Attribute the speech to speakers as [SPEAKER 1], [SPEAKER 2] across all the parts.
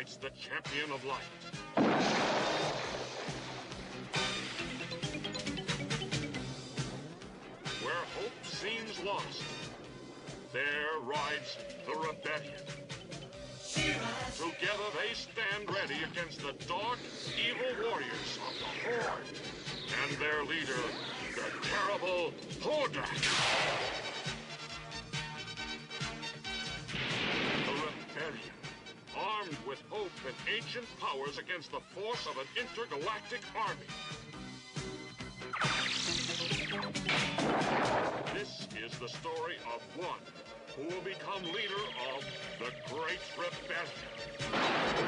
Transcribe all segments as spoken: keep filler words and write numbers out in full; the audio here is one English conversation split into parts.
[SPEAKER 1] fights the champion of light. Where hope seems lost, there rides the rebellion. Together they stand ready against the dark, evil warriors of the Horde and their leader, the terrible Hordak. The rebellion, armed with hope and ancient powers against the force of an intergalactic army. This is the story of one who will become leader of the Great Rebellion.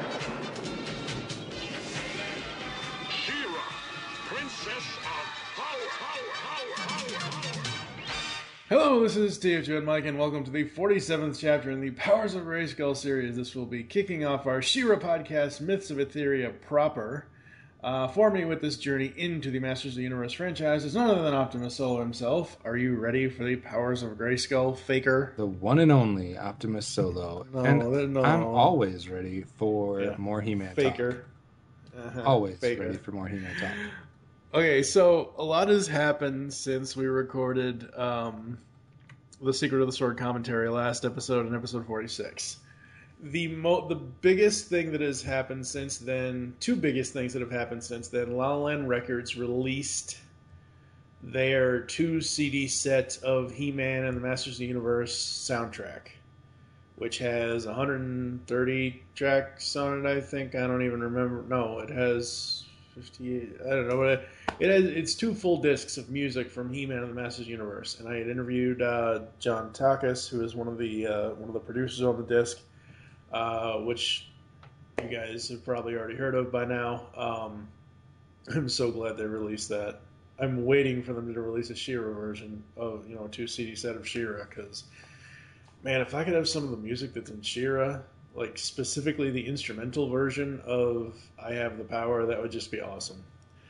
[SPEAKER 1] She-Ra, Princess of Power, Power, Power, Power, Power.
[SPEAKER 2] Hello, this is T F Joe and Mike, and welcome to the forty-seventh chapter in the Powers of Grayskull series. This will be kicking off our She-Ra podcast, Myths of Etheria proper. Uh, for me with this journey into the Masters of the Universe franchise is none other than Optimus Solo himself. Are you ready for the Powers of Grayskull, Faker?
[SPEAKER 3] The one and only Optimus Solo.
[SPEAKER 2] No,
[SPEAKER 3] and
[SPEAKER 2] no.
[SPEAKER 3] I'm always ready for
[SPEAKER 2] Yeah.
[SPEAKER 3] more He-Man
[SPEAKER 2] Faker.
[SPEAKER 3] talk.
[SPEAKER 2] Uh-huh.
[SPEAKER 3] Always
[SPEAKER 2] Faker.
[SPEAKER 3] ready for more He-Man talk.
[SPEAKER 2] Okay, so a lot has happened since we recorded um, the Secret of the Sword commentary last episode in episode forty-six. The mo- the biggest thing that has happened since then, two biggest things that have happened since then, La La Land Records released their two C D set of He-Man and the Masters of the Universe soundtrack, which has one hundred thirty tracks on it, I think. I don't even remember. No, it has fifty-eight. I don't know. But it, it has, it's two full discs of music from He-Man and the Masters of the Universe. And I had interviewed uh, John Takas, who is one of the uh, one of the producers on the disc. Uh, which you guys have probably already heard of by now. Um, I'm so glad they released that. I'm waiting for them to release a She-Ra version of, you know, a two C D set of She-Ra, because, man, if I could have some of the music that's in She-Ra, like specifically the instrumental version of I Have the Power, that would just be awesome.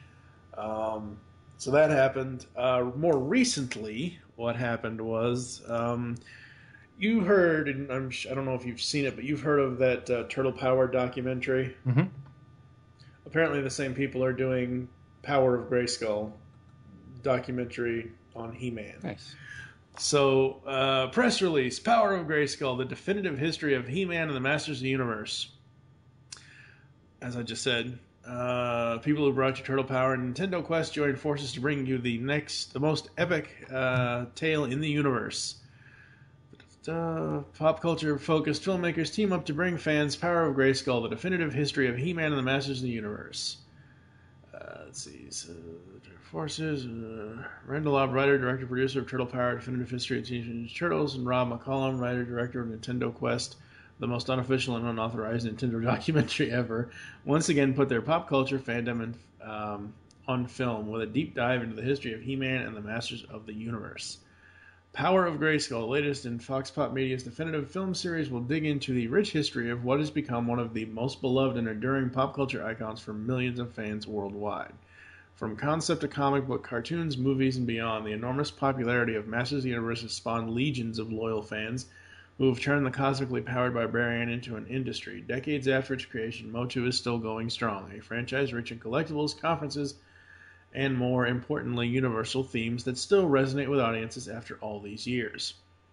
[SPEAKER 2] Um, so that happened. Uh, more recently, what happened was... Um, You heard, and I'm, I don't know if you've seen it, but you've heard of that uh, Turtle Power documentary.
[SPEAKER 3] Mm-hmm.
[SPEAKER 2] Apparently the same people are doing Power of Grayskull documentary on He-Man.
[SPEAKER 3] Nice.
[SPEAKER 2] So, uh, press release, Power of Grayskull, the definitive history of He-Man and the Masters of the Universe. As I just said, uh, people who brought you Turtle Power and Nintendo Quest joined forces to bring you the next, the most epic uh, tale in the universe. Uh, pop culture focused filmmakers team up to bring fans Power of Grayskull, the definitive history of He-Man and the Masters of the Universe. Uh, let's see. So, forces. Uh, Randall Lobb, writer, director, producer of Turtle Power, definitive history of Teenage Mutant Ninja Turtles, and Rob McCollum, writer, director of Nintendo Quest, the most unofficial and unauthorized Nintendo documentary ever, once again put their pop culture fandom in, um, on film with a deep dive into the history of He-Man and the Masters of the Universe. Power of Grayskull, the latest in Fox Pop Media's definitive film series, will dig into the rich history of what has become one of the most beloved and enduring pop culture icons for millions of fans worldwide. From concept to comic book, cartoons, movies, and beyond, the enormous popularity of Masters of the Universe has spawned legions of loyal fans who have turned the cosmically powered barbarian into an industry. Decades after its creation, Motu is still going strong, a franchise rich in collectibles, conferences, and more importantly, universal themes that still resonate with audiences after all these years.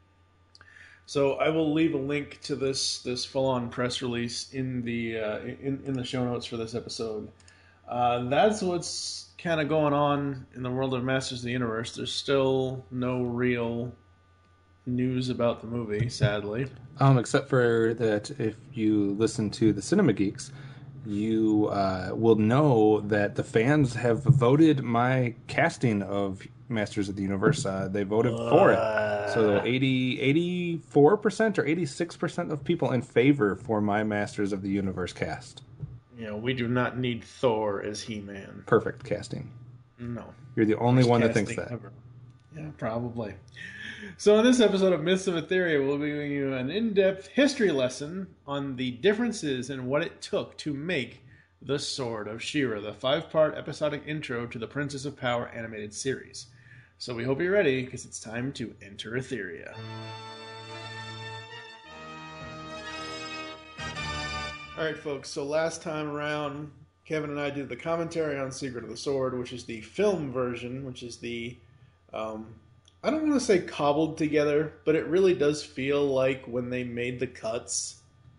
[SPEAKER 2] So I will leave a link to this this full-on press release in the uh, in in the show notes for this episode. Uh, that's what's kind of going on in the world of Masters of the Universe. There's still no real news about the movie, sadly.
[SPEAKER 3] Um, except for that, if you listen to the Cinema Geeks, you uh, will know that the fans have voted my casting of Masters of the Universe. Uh, they voted uh, for it. So eighty, eighty-four percent or eighty-six percent of people in favor for my Masters of the Universe cast.
[SPEAKER 2] You know, we do not need Thor as He-Man.
[SPEAKER 3] Perfect casting.
[SPEAKER 2] No.
[SPEAKER 3] You're the only
[SPEAKER 2] Worst
[SPEAKER 3] one that thinks that.
[SPEAKER 2] Ever. Yeah, probably. So in this episode of Myths of Etheria, we'll be giving you an in-depth history lesson on the differences in what it took to make the Sword of She-Ra, the five-part episodic intro to the Princess of Power animated series. So we hope you're ready, because it's time to enter Etheria. All right, folks. So last time around, Kevin and I did the commentary on Secret of the Sword, which is the film version, which is the, um, I don't want to say cobbled together, but it really does feel like when they made the cuts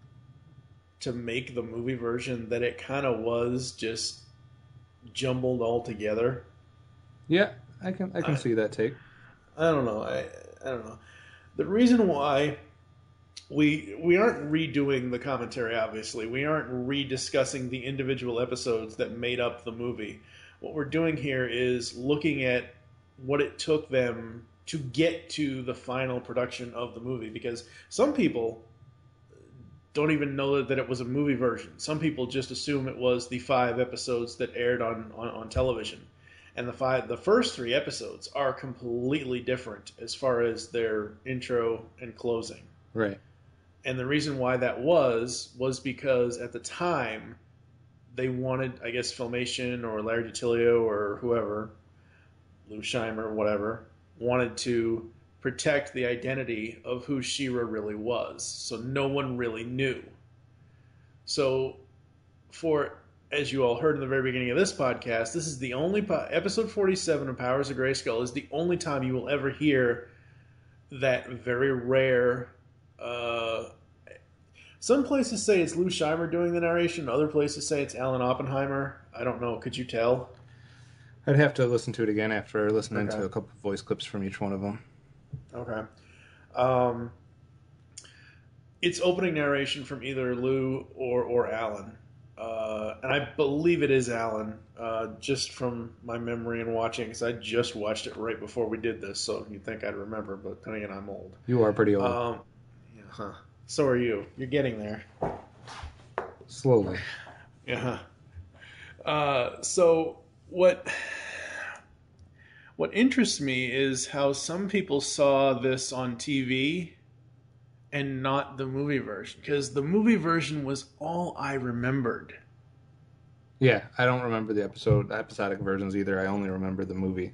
[SPEAKER 2] to make the movie version that it kind of was just jumbled all together.
[SPEAKER 3] Yeah, I can I can
[SPEAKER 2] I,
[SPEAKER 3] see that take.
[SPEAKER 2] I don't know. I I don't know. The reason why we we aren't redoing the commentary, obviously. We aren't rediscussing the individual episodes that made up the movie. What we're doing here is looking at what it took them to get to the final production of the movie, because some people don't even know that it was a movie version. Some people just assume it was the five episodes that aired on, on, on television. And the five, the first three episodes are completely different as far as their intro and closing.
[SPEAKER 3] Right.
[SPEAKER 2] And the reason why that was, was because at the time, they wanted, I guess, Filmation or Larry DiTilio or whoever, Lou Scheimer, whatever, wanted to protect the identity of who She-Ra really was. So no one really knew. So for, as you all heard in the very beginning of this podcast, this is the only, po- episode forty-seven of Powers of Grayskull is the only time you will ever hear that very rare, uh, some places say it's Lou Scheimer doing the narration, other places say it's Alan Oppenheimer. I don't know. Could you tell?
[SPEAKER 3] I'd have to listen to it again after listening
[SPEAKER 2] Okay.
[SPEAKER 3] to a couple of voice clips from each one of them.
[SPEAKER 2] Okay. Um, it's opening narration from either Lou or, or Alan. Uh, and I believe it is Alan, uh, just from my memory and watching, because I just watched it right before we did this, so you'd think I'd remember, but then again, I'm old.
[SPEAKER 3] You are pretty old.
[SPEAKER 2] Um, yeah, huh. So are you. You're getting there.
[SPEAKER 3] Slowly.
[SPEAKER 2] Yeah. Uh, so what what interests me is how some people saw this on T V and not the movie version, because the movie version was all I remembered.
[SPEAKER 3] Yeah, I don't remember the episode episodic versions either. I only remember the movie.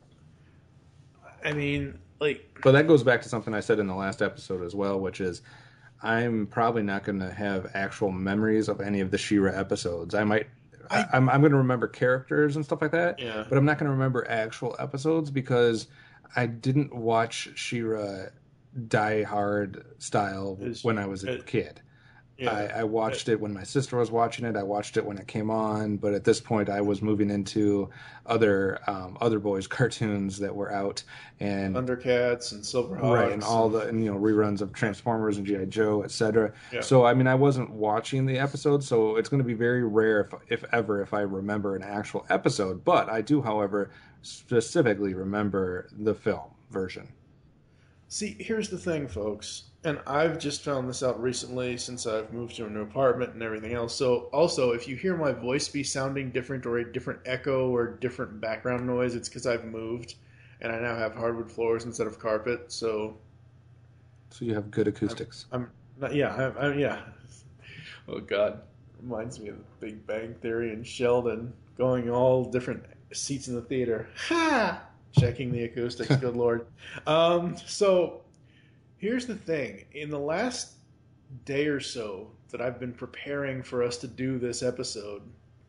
[SPEAKER 2] I mean, like...
[SPEAKER 3] But that goes back to something I said in the last episode as well, which is I'm probably not going to have actual memories of any of the She-Ra episodes. I might... I, I'm, I'm going to remember characters and stuff like that,
[SPEAKER 2] Yeah.
[SPEAKER 3] but I'm not going to remember actual episodes because I didn't watch She-Ra Die Hard style
[SPEAKER 2] It's-
[SPEAKER 3] when I was a
[SPEAKER 2] it-
[SPEAKER 3] kid.
[SPEAKER 2] Yeah.
[SPEAKER 3] I, I watched it when my sister was watching it. I watched it when it came on, but at this point, I was moving into other um, other boys' cartoons that were out, and
[SPEAKER 2] Thundercats and Silverhawks.
[SPEAKER 3] right, and all the and, you know reruns of Transformers and G I. Joe, et cetera.
[SPEAKER 2] Yeah.
[SPEAKER 3] So I mean, I wasn't watching the episode, so it's going to be very rare, if if ever, if I remember an actual episode. But I do, however, specifically remember the film version.
[SPEAKER 2] See, here's the thing, folks, and I've just found this out recently since I've moved to a new apartment and everything else. So, also, if you hear my voice be sounding different or a different echo or different background noise, it's because I've moved and I now have hardwood floors instead of carpet. So,
[SPEAKER 3] So you have good acoustics.
[SPEAKER 2] I'm not, yeah, I'm, I'm, yeah. Oh, God. Reminds me of the Big Bang Theory and Sheldon going all different seats in the theater. Ha! Checking the acoustics, good Lord. Um, so, here's the thing. In the last day or so that I've been preparing for us to do this episode,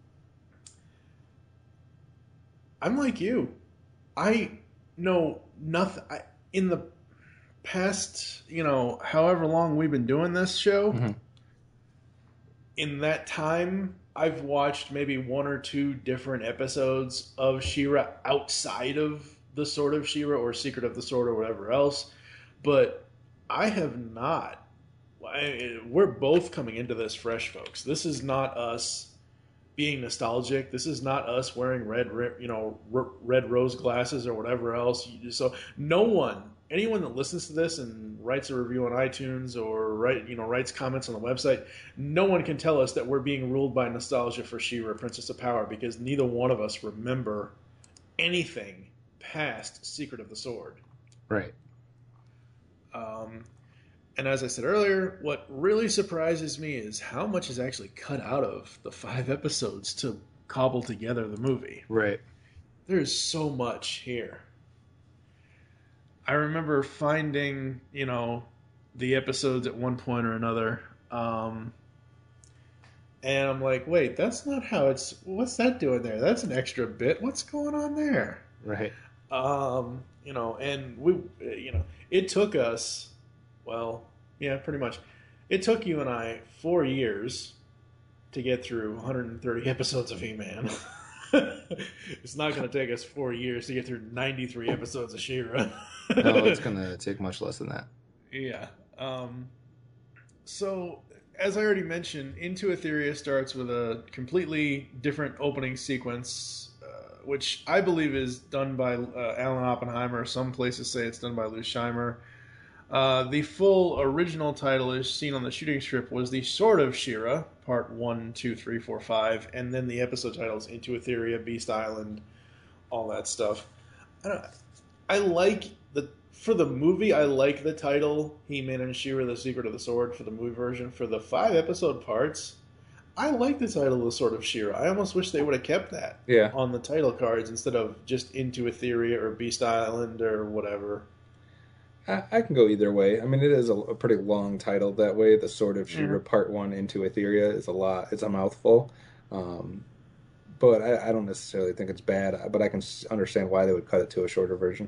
[SPEAKER 2] I'm like you. I know nothing. I, in the past, you know, however long we've been doing this show,
[SPEAKER 3] Mm-hmm.
[SPEAKER 2] in that time, I've watched maybe one or two different episodes of She-Ra outside of the Sword of She-Ra or Secret of the Sword or whatever else, but I have not. I, we're both coming into this fresh, folks. This is not us being nostalgic. This is not us wearing red, you know, red rose glasses or whatever else. So no one, anyone that listens to this and writes a review on iTunes or write, you know, writes comments on the website, no one can tell us that we're being ruled by nostalgia for She-Ra, Princess of Power, because neither one of us remember anything past Secret of the Sword.
[SPEAKER 3] Right.
[SPEAKER 2] Um, and as I said earlier, what really surprises me is how much is actually cut out of the five episodes to cobble together the movie.
[SPEAKER 3] Right.
[SPEAKER 2] There's so much here. I remember finding, you know, the episodes at one point or another. Um, And I'm like, wait, that's not how it's. What's that doing there? That's an extra bit. What's going on there?
[SPEAKER 3] Right.
[SPEAKER 2] Um, you know, and we, you know, it took us, well, yeah, pretty much. It took you and I four years to get through one hundred thirty episodes of He-Man. It's not going to take us four years to get through ninety-three episodes of She-Ra.
[SPEAKER 3] No, it's going to take much less than that.
[SPEAKER 2] Yeah. Um, so, as I already mentioned, Into Etheria starts with a completely different opening sequence, uh, which I believe is done by uh, Alan Oppenheimer. Some places say it's done by Lou Scheimer. Uh, the full original title is seen on the shooting strip was The Sword of She-Ra, part one, two, three, four, five, and then the episode titles Into Etheria, Beast Island, all that stuff. I, don't, I like the for the movie. I like the title He-Man and She-Ra: The Secret of the Sword for the movie version. For the five episode parts, I like the title The Sword of She-Ra. I almost wish they would have kept that
[SPEAKER 3] yeah.
[SPEAKER 2] on the title cards instead of just Into Etheria or Beast Island or whatever.
[SPEAKER 3] I, I can go either way. I mean, it is a, a pretty long title that way. The Sword of She-Ra,
[SPEAKER 2] Mm-hmm.
[SPEAKER 3] Part One, Into Etheria is a lot. It's a mouthful, um, but I, I don't necessarily think it's bad. But I can understand why they would cut it to a shorter version.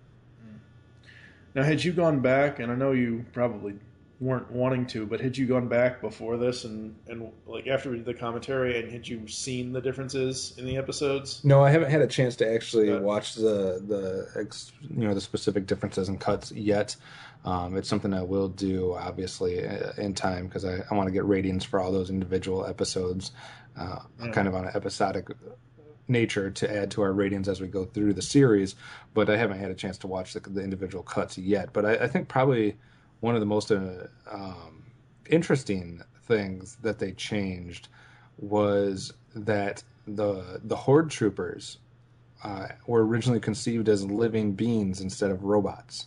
[SPEAKER 2] Now, had you gone back, and I know you probably weren't wanting to, but had you gone back before this and, and like after we did the commentary, and had you seen the differences in the episodes?
[SPEAKER 3] No, I haven't had a chance to actually
[SPEAKER 2] Okay.
[SPEAKER 3] watch the the ex, you know the specific differences and cuts yet. Um, it's something I will do, obviously, in time because I, I want to get ratings for all those individual episodes, uh,
[SPEAKER 2] Yeah.
[SPEAKER 3] kind of on an episodic nature to add to our ratings as we go through the series. But I haven't had a chance to watch the, the individual cuts yet. But I, I think probably one of the most uh, um, interesting things that they changed was that the the Horde troopers uh, were originally conceived as living beings instead of robots.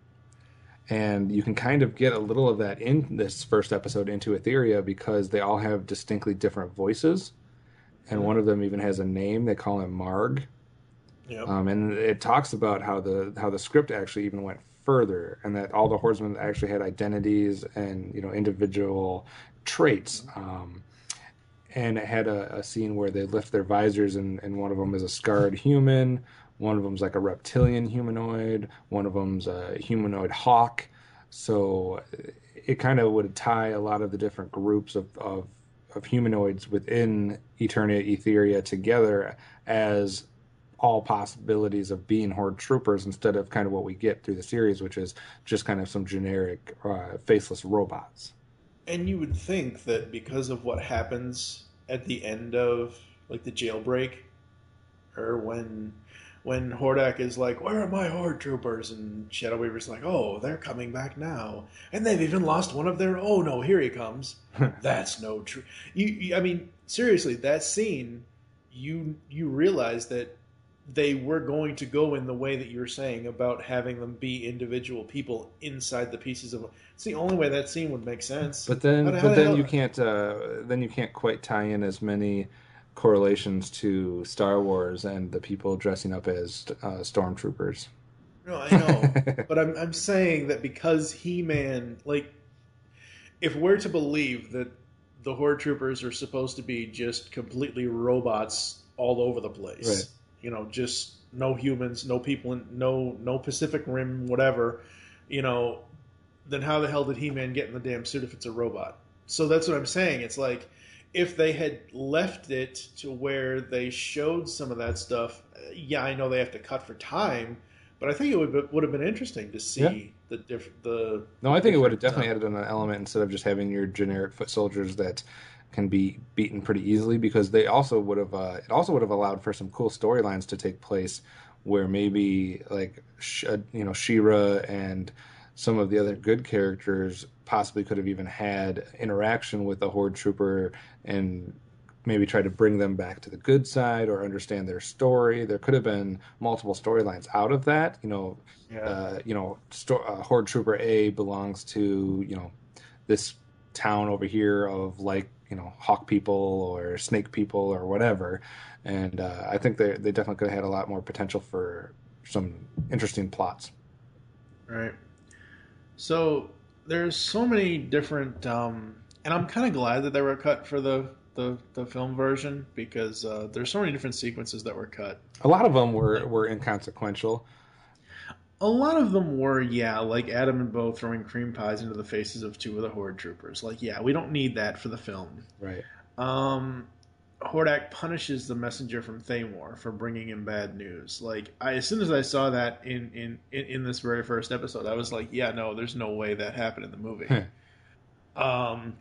[SPEAKER 3] And you can kind of get a little of that in this first episode, Into Etheria, because they all have distinctly different voices. And one of them even has a name. They call him Marg.
[SPEAKER 2] Yep.
[SPEAKER 3] Um, and it talks about how the how the script actually even went further, and that all the horsemen actually had identities and you know individual traits. Um, and it had a, a scene where they lift their visors, and, and one of them is a scarred human. One of them's like a reptilian humanoid. One of them's a humanoid hawk. So it kind of would tie a lot of the different groups of, of, of humanoids within Eternia Etheria together as all possibilities of being Horde troopers instead of kind of what we get through the series, which is just kind of some generic uh, faceless robots.
[SPEAKER 2] And you would think that because of what happens at the end of like the jailbreak, or when when Hordak is like, "Where are my Horde troopers?" and Shadow Weaver's like, "Oh, they're coming back now, and they've even lost one of their. Oh no, here he comes. That's no true." You, you, I mean, seriously, that scene, you you realize that they were going to go in the way that you're saying about having them be individual people inside the pieces of. It's the only way that scene would make sense.
[SPEAKER 3] But then,
[SPEAKER 2] How the- how
[SPEAKER 3] but
[SPEAKER 2] the
[SPEAKER 3] then
[SPEAKER 2] hell-
[SPEAKER 3] you can't. Uh, then you can't quite tie in as many correlations to Star Wars and the people dressing up as uh, stormtroopers.
[SPEAKER 2] No, I know, but I'm I'm saying that because He-Man, like, if we're to believe that the Horde troopers are supposed to be just completely robots all over the place,
[SPEAKER 3] Right.
[SPEAKER 2] you know, just no humans, no people, in, no no Pacific Rim, whatever, you know, then how the hell did He-Man get in the damn suit if it's a robot? So that's what I'm saying. It's like if they had left it to where they showed some of that stuff, yeah, I know they have to cut for time, but I think it would be, would have been interesting to see
[SPEAKER 3] Yeah.
[SPEAKER 2] the diff, the.
[SPEAKER 3] No, I think it would have
[SPEAKER 2] different,
[SPEAKER 3] definitely added an element instead of just having your generic foot soldiers that can be beaten pretty easily, because they also would have uh, it also would have allowed for some cool storylines to take place where maybe like Sh- uh, you know She-Ra and some of the other good characters possibly could have even had interaction with the Horde trooper and maybe try to bring them back to the good side or understand their story. There could have been multiple storylines out of that. You know,
[SPEAKER 2] Yeah.
[SPEAKER 3] uh, you know, sto- uh, Horde Trooper A belongs to you know this town over here of like you know hawk people or snake people or whatever, and uh, I think they they definitely could have had a lot more potential for some interesting plots.
[SPEAKER 2] Right. So there's so many different, um, and I'm kind of glad that they were cut for the the, the film version because uh, there's so many different sequences that were cut.
[SPEAKER 3] A lot of them were, were inconsequential.
[SPEAKER 2] A lot of them were, yeah, like Adam and Bo throwing cream pies into the faces of two of the Horde troopers. Like, yeah, we don't need that for the film.
[SPEAKER 3] Right.
[SPEAKER 2] Um, Hordak punishes the messenger from Thamor for bringing him bad news. Like, I, as soon as I saw that in, in, in, in this very first episode, I was like, yeah, no, there's no way that happened in the movie. um,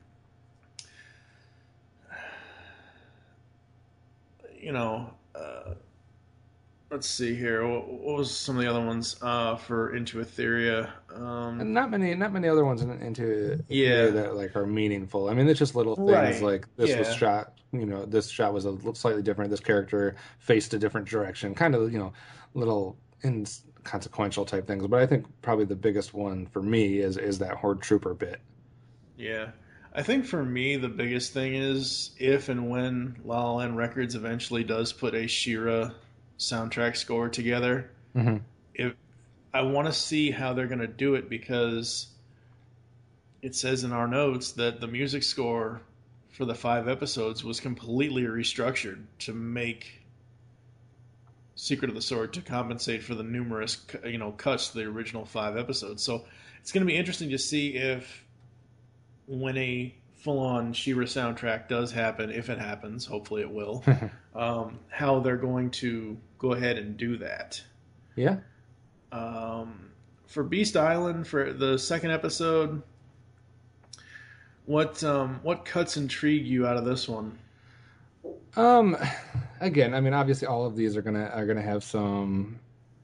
[SPEAKER 2] you know, uh, let's see here. What, what was some of the other ones uh, for Into Etheria? Um,
[SPEAKER 3] And not many, not many other ones in, into
[SPEAKER 2] Yeah.
[SPEAKER 3] Etheria that like are meaningful. I mean, it's just little things
[SPEAKER 2] Right.
[SPEAKER 3] like this was
[SPEAKER 2] Yeah.
[SPEAKER 3] shot. You know, this shot was a little slightly different. This character faced a different direction. Kind of, you know, little inconsequential type things. But I think probably the biggest one for me is is that Horde Trooper bit.
[SPEAKER 2] Yeah. I think for me, the biggest thing is if and when La La Land Records eventually does put a She-Ra soundtrack score together,
[SPEAKER 3] Mm-hmm.
[SPEAKER 2] if I want to see how they're going to do it because it says in our notes that the music score for the five episodes was completely restructured to make Secret of the Sword to compensate for the numerous, you know, cuts to the original five episodes. So it's going to be interesting to see if when a full-on She-Ra soundtrack does happen, if it happens, hopefully it will, um, how they're going to go ahead and do that.
[SPEAKER 3] Yeah.
[SPEAKER 2] Um, for Beast Island, for the second episode, what um, what cuts intrigue you out of this one?
[SPEAKER 3] Um, again, I mean, obviously, all of these are gonna are gonna have some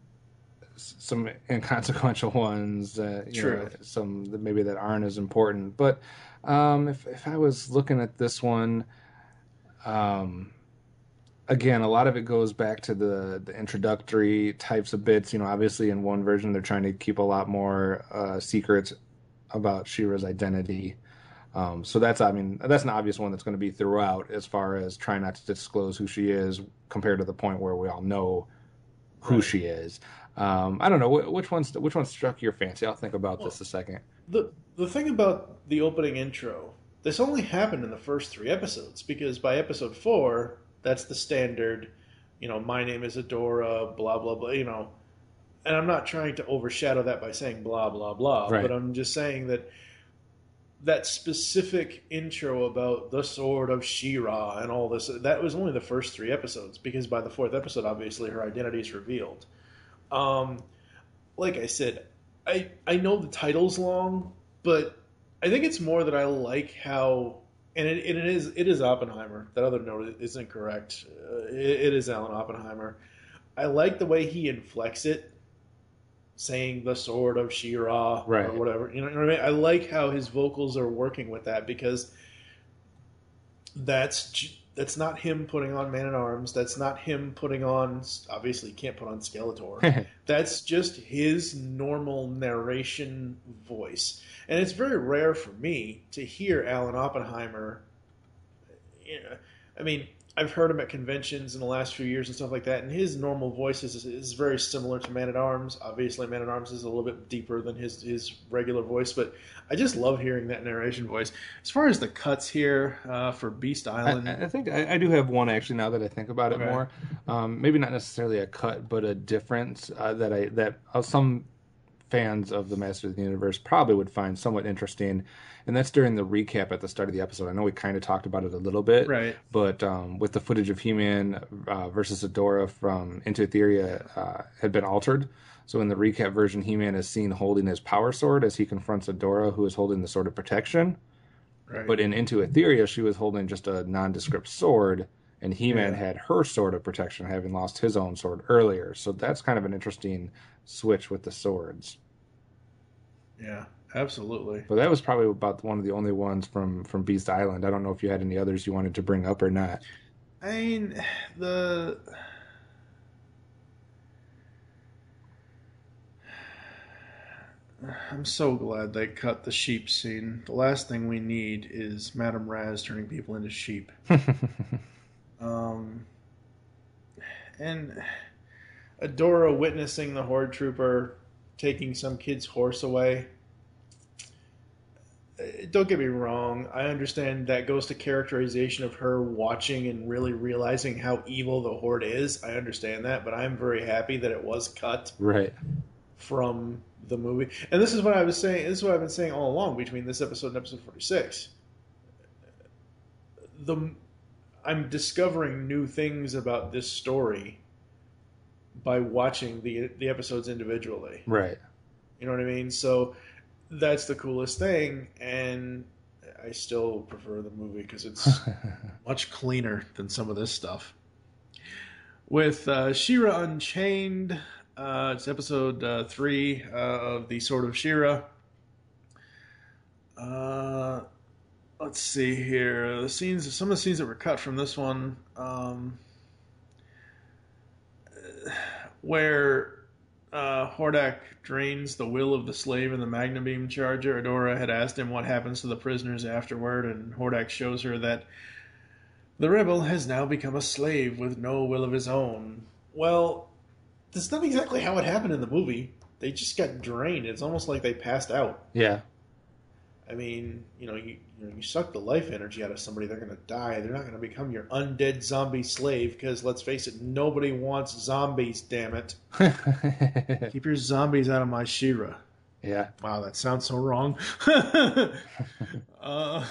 [SPEAKER 3] some inconsequential ones. Uh, you
[SPEAKER 2] True.
[SPEAKER 3] know, some that maybe that aren't as important. But um, if if I was looking at this one, um, again, a lot of it goes back to the the introductory types of bits. You know, obviously, in one version, they're trying to keep a lot more uh, secrets about She-Ra's identity. Um, so that's, I mean, that's an obvious one that's going to be throughout as far as trying not to disclose who she is compared to the point where we all know who
[SPEAKER 2] Right.
[SPEAKER 3] she is. Um, I don't know wh- which one's which one struck your fancy. I'll think about
[SPEAKER 2] Well,
[SPEAKER 3] this a second.
[SPEAKER 2] The the thing about the opening intro, this only happened in the first three episodes because by episode four, that's the standard, you know, my name is Adora, blah blah blah, you know, and I'm not trying to overshadow that by saying blah blah blah,
[SPEAKER 3] Right.
[SPEAKER 2] but I'm just saying that that specific intro about the sword of She-Ra and all this, that was only the first three episodes because by the fourth episode, obviously her identity is revealed. Um, like I said, I I know the title's long, but I think it's more that I like how, and it, it is it is Oppenheimer. That other note is incorrect. Uh, it, it is Alan Oppenheimer. I like the way he inflects it, saying the sword of She-Ra
[SPEAKER 3] Right.
[SPEAKER 2] or whatever. You know what I mean? I like how his vocals are working with that because that's j- that's not him putting on Man at Arms. That's not him putting on. Obviously, he can't put on Skeletor. That's just his normal narration voice, and it's very rare for me to hear Alan Oppenheimer. You know, I mean, I've heard him at conventions in the last few years and stuff like that, and his normal voice is, is very similar to Man at Arms. Obviously, Man at Arms is a little bit deeper than his his regular voice, but I just love hearing that narration voice. As far as the cuts here uh, for Beast Island,
[SPEAKER 3] I, I think I, I do have one actually. Now that I think about it
[SPEAKER 2] Okay.
[SPEAKER 3] more, um, maybe not necessarily a cut, but a difference uh, that I that uh, some fans of the Masters of the Universe probably would find somewhat interesting, and that's during the recap at the start of the episode. I know we kind of talked about it a little bit,
[SPEAKER 2] right?
[SPEAKER 3] but um, with the footage of He-Man uh, versus Adora from Into Etheria uh, had been altered. So in the recap version, He-Man is seen holding his power sword as he confronts Adora, who is holding the sword of protection.
[SPEAKER 2] Right.
[SPEAKER 3] But in Into Etheria, she was holding just a nondescript sword, and He-Man
[SPEAKER 2] Yeah.
[SPEAKER 3] had her sword of protection, having lost his own sword earlier. So that's kind of an interesting switch with the swords.
[SPEAKER 2] Yeah, absolutely.
[SPEAKER 3] But that was probably about one of the only ones from, from Beast Island. I don't know if you had any others you wanted to bring up or not.
[SPEAKER 2] I mean, the I'm so glad they cut the sheep scene. The last thing we need is Madame Raz turning people into sheep. Um, and Adora witnessing the Horde Trooper taking some kid's horse away. don't get me wrong. I understand that goes to characterization of her watching and really realizing how evil the Horde is. I understand that, but I'm very happy that it was cut
[SPEAKER 3] Right.
[SPEAKER 2] from the movie. And this is what I was saying. This is what I've been saying all along between this episode and episode forty-six. The I'm discovering new things about this story by watching the the episodes individually.
[SPEAKER 3] Right.
[SPEAKER 2] You know what I mean? So that's the coolest thing, and I still prefer the movie because it's much cleaner than some of this stuff. With uh, She-Ra Unchained, uh, it's episode uh, three uh, of the Sword of She-Ra. Uh, let's see here. The scenes, some of the scenes that were cut from this one, um, where Uh, Hordak drains the will of the slave in the Magna Beam Charger. Adora had asked him what happens to the prisoners afterward, and Hordak shows her that the rebel has now become a slave with no will of his own. Well, that's not exactly how it happened in the movie. They just got drained. It's almost like they passed out.
[SPEAKER 3] Yeah.
[SPEAKER 2] I mean, you know, you, you know, you suck the life energy out of somebody, they're going to die. They're not going to become your undead zombie slave because, let's face it, nobody wants zombies, damn it. Keep your zombies out of my She-Ra.
[SPEAKER 3] Yeah.
[SPEAKER 2] Wow, that sounds so wrong. uh,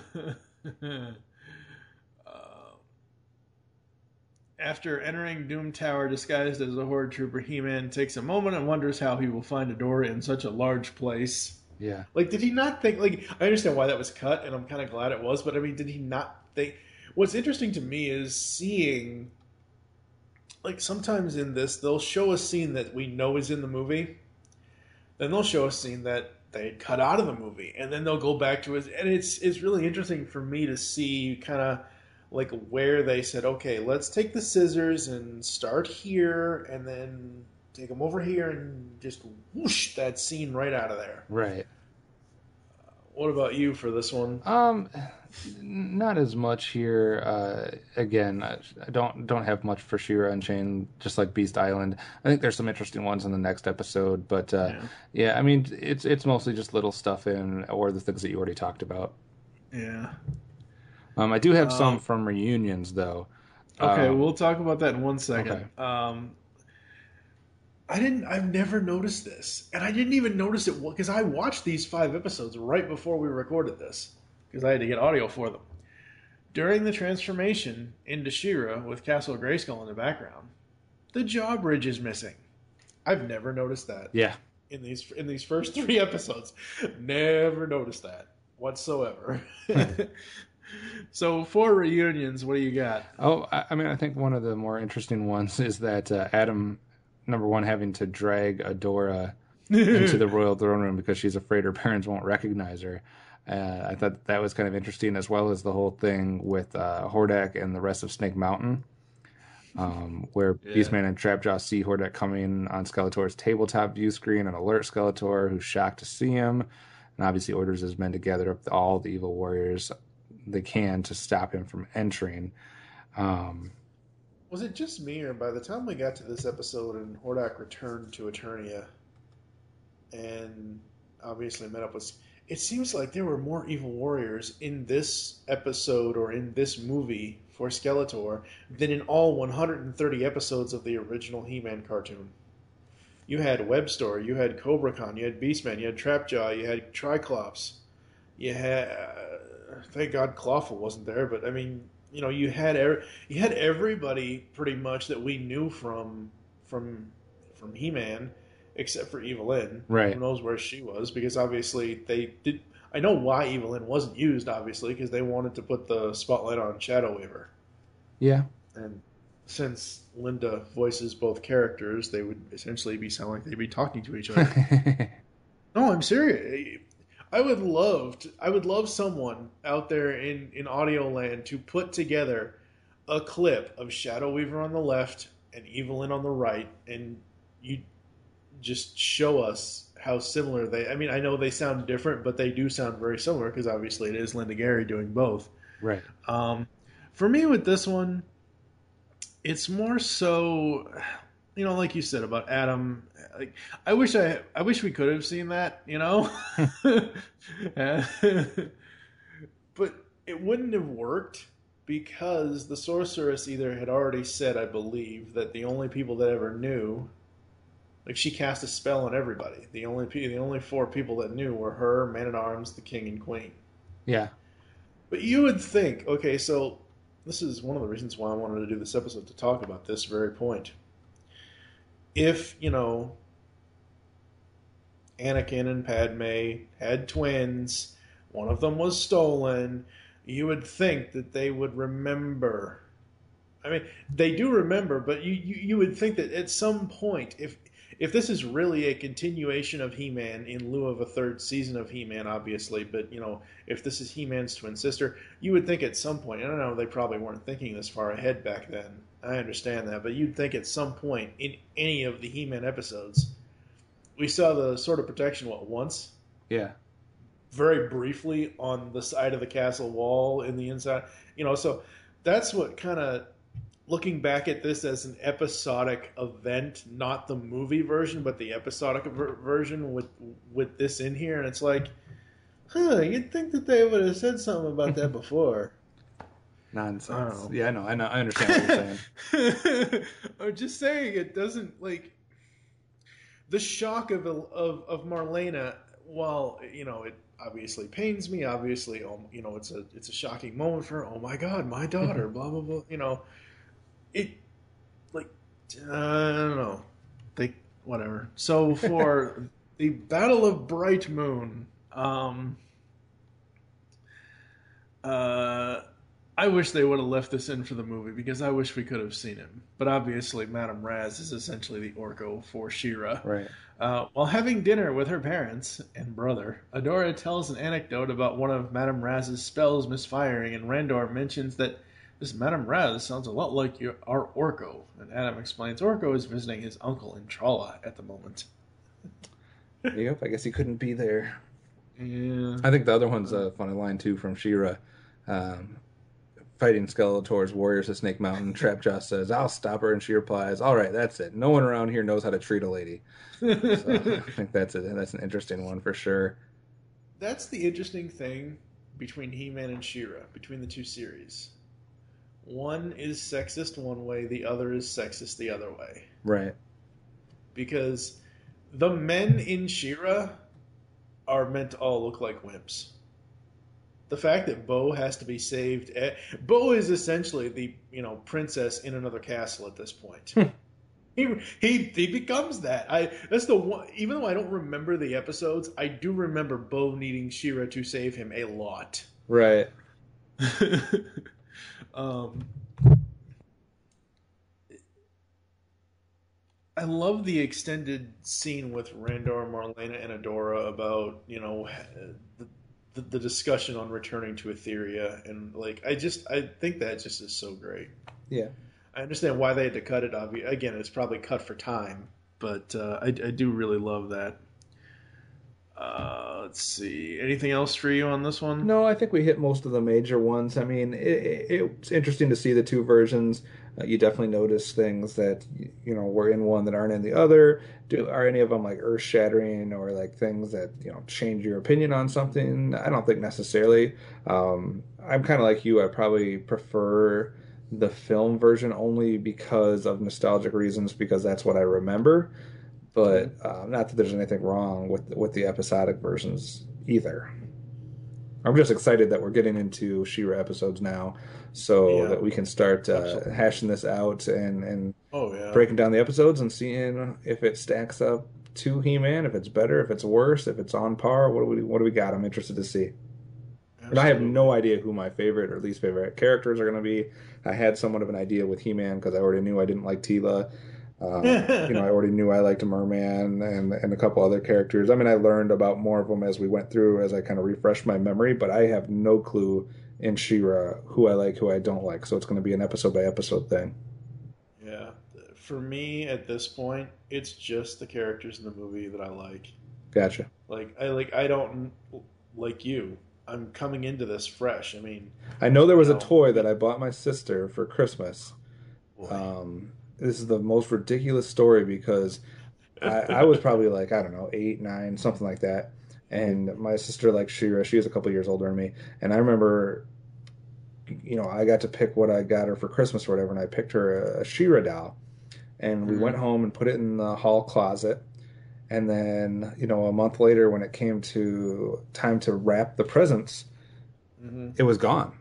[SPEAKER 2] after entering Doom Tower disguised as a Horde trooper, He-Man takes a moment and wonders how he will find Adora in such a large place.
[SPEAKER 3] Yeah.
[SPEAKER 2] Like, did he not think, like, I understand why that was cut, and I'm kind of glad it was, but I mean, did he not think, what's interesting to me is seeing, like, sometimes in this, they'll show a scene that we know is in the movie, then they'll show a scene that they had cut out of the movie, and then they'll go back to it, and it's, it's really interesting for me to see kind of, like, where they said, okay, let's take the scissors and start here, and then take them over here and just whoosh that scene right out of there.
[SPEAKER 3] Right.
[SPEAKER 2] Uh, what about you for this one?
[SPEAKER 3] Um, not as much here. Uh, again, I don't don't have much for She-Ra Unchained, just like Beast Island. I think there's some interesting ones in the next episode, but uh, yeah. yeah, I mean, it's it's mostly just little stuff in or the things that you already talked about.
[SPEAKER 2] Yeah.
[SPEAKER 3] Um, I do have
[SPEAKER 2] um,
[SPEAKER 3] some from reunions though.
[SPEAKER 2] Okay,
[SPEAKER 3] um,
[SPEAKER 2] we'll talk about that in one second.
[SPEAKER 3] Okay.
[SPEAKER 2] Um. I didn't. I've never noticed this, and I didn't even notice it because I watched these five episodes right before we recorded this because I had to get audio for them. During the transformation into She-Ra with Castle Grayskull in the background, the jaw bridge is missing. I've never noticed that.
[SPEAKER 3] Yeah.
[SPEAKER 2] In these in these first three episodes, never noticed that whatsoever. So for reunions, what do you got?
[SPEAKER 3] Oh, I, I mean, I think one of the more interesting ones is that uh, Adam. Number one, having to drag Adora into the royal throne room because she's afraid her parents won't recognize her. Uh, I thought that was kind of interesting, as well as the whole thing with uh, Hordak and the rest of Snake Mountain, um, where yeah. Beastman and Trapjaw see Hordak coming on Skeletor's tabletop view screen and alert Skeletor, who's shocked to see him, and obviously orders his men to gather up all the evil warriors they can to stop him from entering. Um,
[SPEAKER 2] Was it just me, or by the time we got to this episode and Hordak returned to Eternia and obviously met up with... It seems like there were more evil warriors in this episode or in this movie for Skeletor than in all one hundred thirty episodes of the original He-Man cartoon. You had Webstor, you had Cobra Khan, you had Beastman, you had Trapjaw, you had Triclops, you had... Uh, thank God Clawful wasn't there, but I mean... You know, you had er- you had everybody pretty much that we knew from from from He-Man, except for Evil-Lyn.
[SPEAKER 3] Right.
[SPEAKER 2] Who knows where she was? Because obviously they did. I know why Evil-Lyn wasn't used, obviously, because they wanted to put the spotlight on Shadow Weaver.
[SPEAKER 3] Yeah.
[SPEAKER 2] And since Linda voices both characters, they would essentially be sound like they'd be talking to each other. No, I'm serious. I would love to, I would love someone out there in, in audio land to put together a clip of Shadow Weaver on the left and Evil-Lyn on the right, and you just show us how similar they... I mean, I know they sound different, but they do sound very similar because obviously it is Linda Gary doing both.
[SPEAKER 3] Right.
[SPEAKER 2] Um, for me with this one, it's more so... you know, like you said about Adam, like I wish I, I wish we could have seen that, you know, Uh, but it wouldn't have worked because the sorceress either had already said, I believe, that the only people that ever knew, like she cast a spell on everybody. The only pe- the only four people that knew were her, Man at Arms, the King, and Queen.
[SPEAKER 3] Yeah.
[SPEAKER 2] But you would think, okay, so this is one of the reasons why I wanted to do this episode to talk about this very point. If, you know, Anakin and Padme had twins, one of them was stolen, you would think that they would remember. I mean, they do remember, but you, you, you would think that at some point, if if this is really a continuation of He-Man in lieu of a third season of He-Man, obviously, but, you know, if this is He-Man's twin sister, you would think at some point, I don't know, they probably weren't thinking this far ahead back then. I understand that, but you'd think at some point in any of the He-Man episodes, we saw the Sword of Protection, what, once?
[SPEAKER 3] Yeah.
[SPEAKER 2] Very briefly on the side of the castle wall in the inside. You know, so that's what kind of, looking back at this as an episodic event, not the movie version, but the episodic ver- version with with this in here, and it's like, huh, you'd think that they would have said something about that before.
[SPEAKER 3] Nonsense.
[SPEAKER 2] I don't know.
[SPEAKER 3] Yeah, I know. I know. I understand what you're saying.
[SPEAKER 2] I'm just saying it doesn't, like, the shock of of of Marlena. While, you know, it obviously pains me. Obviously, oh, you know, it's a it's a shocking moment for her. Oh my God, my daughter. blah blah blah. You know, it like uh, I don't know. They whatever. So for the Battle of Bright Moon, um, uh. I wish they would have left this in for the movie because I wish we could have seen him. But obviously, Madame Raz is essentially the Orko for She-Ra.
[SPEAKER 3] Right.
[SPEAKER 2] Uh, while having dinner with her parents and brother, Adora tells an anecdote about one of Madame Raz's spells misfiring, and Randor mentions that this Madame Raz sounds a lot like your, our Orko. And Adam explains Orko is visiting his uncle in Tralla at the moment.
[SPEAKER 3] Yep, I guess he couldn't be there.
[SPEAKER 2] Yeah.
[SPEAKER 3] I think the other one's a funny line, too, from She-Ra. Um, fighting Skeletor's warriors at Snake Mountain, Trapjaw says, I'll stop her, and she replies, all right, that's it. No one around here knows how to treat a lady. So I think that's, a, that's an interesting one for sure.
[SPEAKER 2] That's the interesting thing between He-Man and She-Ra, between the two series. One is sexist one way, the other is sexist the other way.
[SPEAKER 3] Right.
[SPEAKER 2] Because the men in She-Ra are meant to all look like wimps. The fact that Bo has to be saved, Bo is essentially the, you know, princess in another castle at this point. he, he he becomes that. I that's the one. Even though I don't remember the episodes, I do remember Bo needing She-Ra to save him a lot.
[SPEAKER 3] Right.
[SPEAKER 2] um, I love the extended scene with Randor, Marlena, and Adora about, you know, the, the, the discussion on returning to Etheria, and like I just I think that just is so great.
[SPEAKER 3] Yeah,
[SPEAKER 2] I understand why they had to cut it. Obvi- Again, it's probably cut for time, but uh, I, I do really love that. Uh, let's see. Anything else for you on this one?
[SPEAKER 3] No, I think we hit most of the major ones. I mean, it, it, it's interesting to see the two versions. Uh, you definitely notice things that, you know, were in one that aren't in the other. Do are any of them like earth shattering or like things that, you know, change your opinion on something? I don't think necessarily. Um, I'm kind of like you. I probably prefer the film version only because of nostalgic reasons, because that's what I remember. But uh, not that there's anything wrong with with the episodic versions either. I'm just excited that we're getting into She-Ra episodes now, so
[SPEAKER 2] Yeah.
[SPEAKER 3] that we can start uh, hashing this out and, and
[SPEAKER 2] Oh yeah.
[SPEAKER 3] breaking down the episodes and seeing if it stacks up to He-Man, if it's better, if it's worse, if it's on par. What do we what do we got? I'm interested to see. And I have no idea who my favorite or least favorite characters are going to be. I had somewhat of an idea with He-Man because I already knew I didn't like Tila. Um, you know, I already knew I liked Merman and and a couple other characters. I mean, I learned about more of them as we went through, as I kind of refreshed my memory, but I have no clue in She-Ra who I like, who I don't like. So it's going to be an episode by episode thing.
[SPEAKER 2] Yeah. For me, at this point, it's just the characters in the movie that I like.
[SPEAKER 3] Gotcha.
[SPEAKER 2] Like I like I don't like you. I'm coming into this fresh. I mean,
[SPEAKER 3] I know there was
[SPEAKER 2] you
[SPEAKER 3] a
[SPEAKER 2] know,
[SPEAKER 3] toy that I bought my sister for Christmas.
[SPEAKER 2] boy.
[SPEAKER 3] Um, this is the most ridiculous story because I, I was probably like, I don't know, eight, nine, something like that. And my sister liked She-Ra. She was a couple years older than me. And I remember, you know, I got to pick what I got her for Christmas or whatever, and I picked her a She-Ra doll. And we mm-hmm. went home and put it in the hall closet. And then, you know, a month later when it came to time to wrap the presents, mm-hmm. it was gone.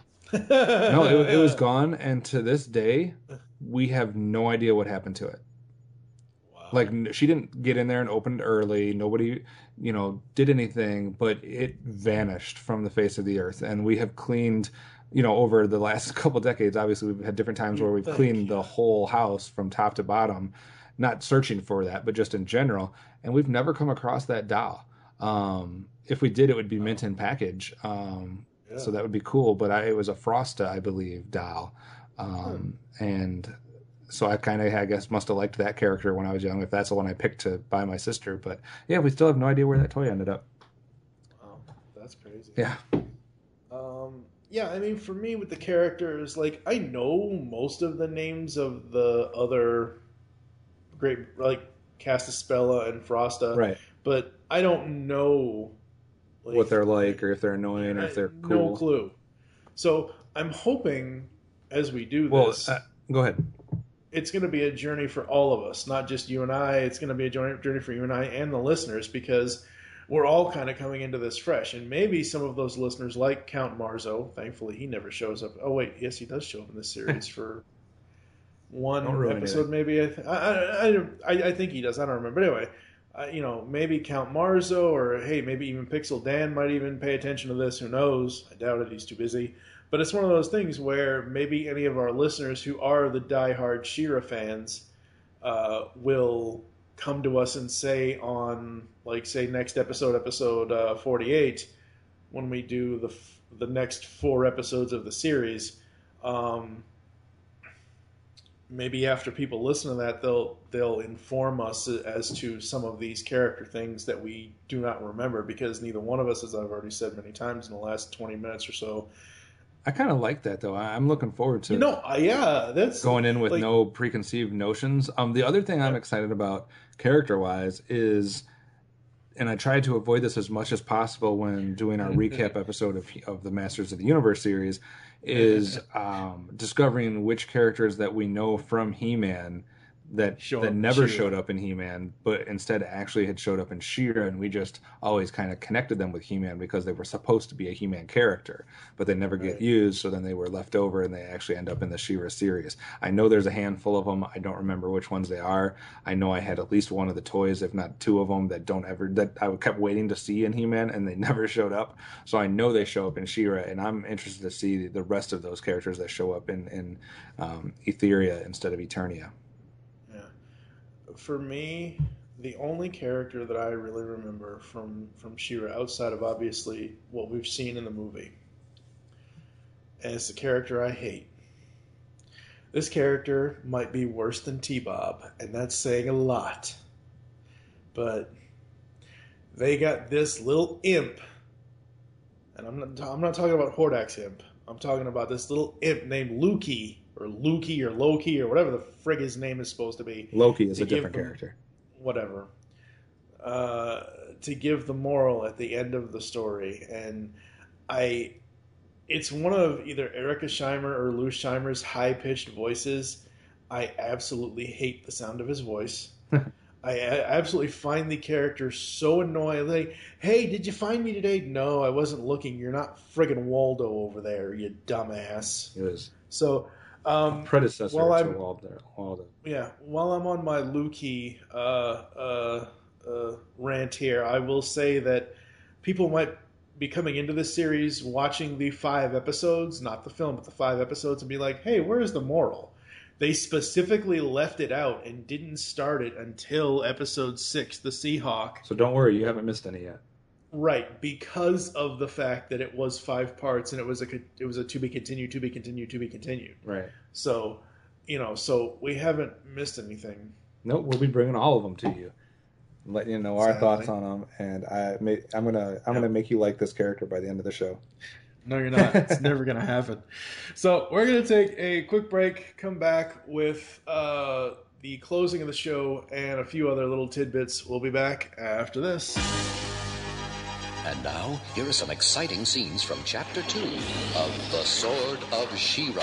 [SPEAKER 3] no, it, it was gone. And to this day, we have no idea what happened to it. Wow. Like, she didn't get in there and open it early. Nobody, you know, did anything, but it vanished from the face of the earth. And we have cleaned, you know, over the last couple decades, obviously we've had different times where we've cleaned the whole house from top to bottom, not searching for that, but just in general. And we've never come across that doll. Um, if we did, it would be mint in package. Um, yeah. So that would be cool. But I, it was a Frosta, I believe, doll. Um, hmm. And so I kind of, I guess, must have liked that character when I was young, if that's the one I picked to buy my sister. But yeah, we still have no idea where that toy ended up.
[SPEAKER 2] Wow, that's crazy.
[SPEAKER 3] Yeah.
[SPEAKER 2] Um, yeah, I mean, for me with the characters, like, I know most of the names of the other great, like, Castaspella and Frosta.
[SPEAKER 3] Right.
[SPEAKER 2] But I don't know
[SPEAKER 3] like, what they're like, or if they're annoying, or if they're cool.
[SPEAKER 2] No clue. So I'm hoping as we do
[SPEAKER 3] well,
[SPEAKER 2] this...
[SPEAKER 3] Uh, go ahead.
[SPEAKER 2] It's going to be a journey for all of us, not just you and I. It's going to be a journey for you and I and the listeners, because we're all kind of coming into this fresh. And maybe some of those listeners, like Count Marzo, thankfully he never shows up. Oh, wait, yes, he does show up in this series for one episode, maybe. I, th- I, I, I, I think he does. I don't remember. But anyway, uh, you know, maybe Count Marzo, or hey, maybe even Pixel Dan might even pay attention to this. Who knows? I doubt it. He's too busy. But it's one of those things where maybe any of our listeners who are the diehard She-Ra fans uh, will come to us and say on, like, say, next episode, episode uh, forty-eight, when we do the f- the next four episodes of the series, um, maybe after people listen to that, they'll they'll inform us as to some of these character things that we do not remember, because neither one of us, as I've already said many times in the last twenty minutes or so,
[SPEAKER 3] I kind of like that, though. I'm looking forward to
[SPEAKER 2] you know, uh, yeah, that's
[SPEAKER 3] going in with
[SPEAKER 2] like,
[SPEAKER 3] no preconceived notions. Um, the other thing I'm excited about character-wise is, and I tried to avoid this as much as possible when doing our recap episode of of the Masters of the Universe series, is um, discovering which characters that we know from He-Man that Show that never showed up in He-Man, but instead actually had showed up in She-Ra, and we just always kind of connected them with He-Man because they were supposed to be a He-Man character, but they never get right. used, so then they were left over, and they actually end up in the She-Ra series. I know there's a handful of them. I don't remember which ones they are. I know I had at least one of the toys, if not two of them, that don't ever that I kept waiting to see in He-Man, and they never showed up. So I know they show up in She-Ra, and I'm interested to see the rest of those characters that show up in in um, Etheria instead of Eternia.
[SPEAKER 2] For me, the only character that I really remember from, from She-Ra, outside of obviously what we've seen in the movie, and it's the character I hate. This character might be worse than T-Bob, and that's saying a lot. But they got this little imp, and I'm not, I'm not talking about Hordak's imp. I'm talking about this little imp named Lukey, or Lukey, or Loki, or whatever the frig his name is supposed to be.
[SPEAKER 3] Loki is a different them, character.
[SPEAKER 2] Whatever. Uh, to give the moral at the end of the story. And I, it's one of either Erica Scheimer or Lou Scheimer's high-pitched voices. I absolutely hate the sound of his voice. I, I absolutely find the character so annoying. Like, hey, did you find me today? No, I wasn't looking. You're not friggin' Waldo over there, you dumbass.
[SPEAKER 3] It was.
[SPEAKER 2] So... Um,
[SPEAKER 3] predecessor to Waldo. Waldo.
[SPEAKER 2] Yeah, while I'm on my Lukey uh, uh, uh, rant here, I will say that people might be coming into this series watching the five episodes, not the film, but the five episodes, and be like, hey, where's the moral? They specifically left it out and didn't start it until episode six, the Seahawk.
[SPEAKER 3] So don't worry, you haven't missed any yet.
[SPEAKER 2] Right, because of the fact that it was five parts and it was a it was a to be continued, to be continued, to be continued.
[SPEAKER 3] Right.
[SPEAKER 2] So, you know, so we haven't missed anything.
[SPEAKER 3] Nope, we'll be bringing all of them to you, letting you know our
[SPEAKER 2] Sadly.
[SPEAKER 3] thoughts on them, and I may, I'm gonna I'm yep. gonna make you like this character by the end of the show.
[SPEAKER 2] No, you're not. It's never going to happen. So we're going to take a quick break, come back with uh, the closing of the show and a few other little tidbits. We'll be back after this.
[SPEAKER 4] And now, here are some exciting scenes from Chapter two of The Sword of She-Ra.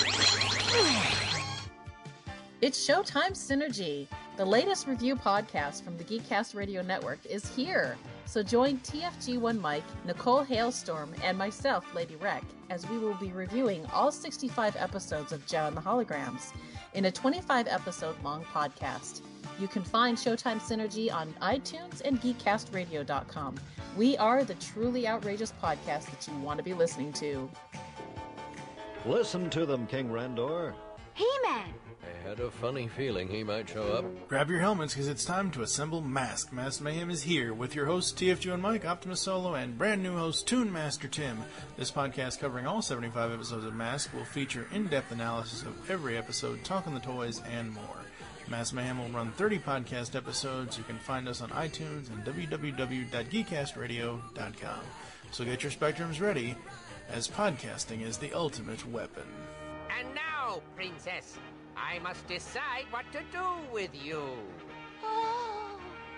[SPEAKER 5] It's Showtime Synergy. The latest review podcast from the Geekcast Radio Network is here. So join T F G one Mike, Nicole Hailstorm, and myself, Lady Rec, as we will be reviewing all sixty-five episodes of Joe and the Holograms in a twenty-five episode long podcast. You can find Showtime Synergy on iTunes and geekcast radio dot com. We are the truly outrageous podcast that you want to be listening to.
[SPEAKER 6] Listen to them, King Randor.
[SPEAKER 7] He-Man!
[SPEAKER 8] I had a funny feeling he might show up.
[SPEAKER 9] Grab your helmets, because it's time to assemble Mask. Mask Mayhem is here with your hosts T F G and Mike, Optimus Solo, and brand new host Toon Master Tim. This podcast, covering all seventy-five episodes of Mask, will feature in-depth analysis of every episode, talking the toys, and more. Mask Mayhem will run thirty podcast episodes. You can find us on iTunes and w w w dot geekcast radio dot com. So get your spectrums ready, as podcasting is the ultimate weapon.
[SPEAKER 10] And now, Princess, I must decide what to do with you.
[SPEAKER 7] Oh.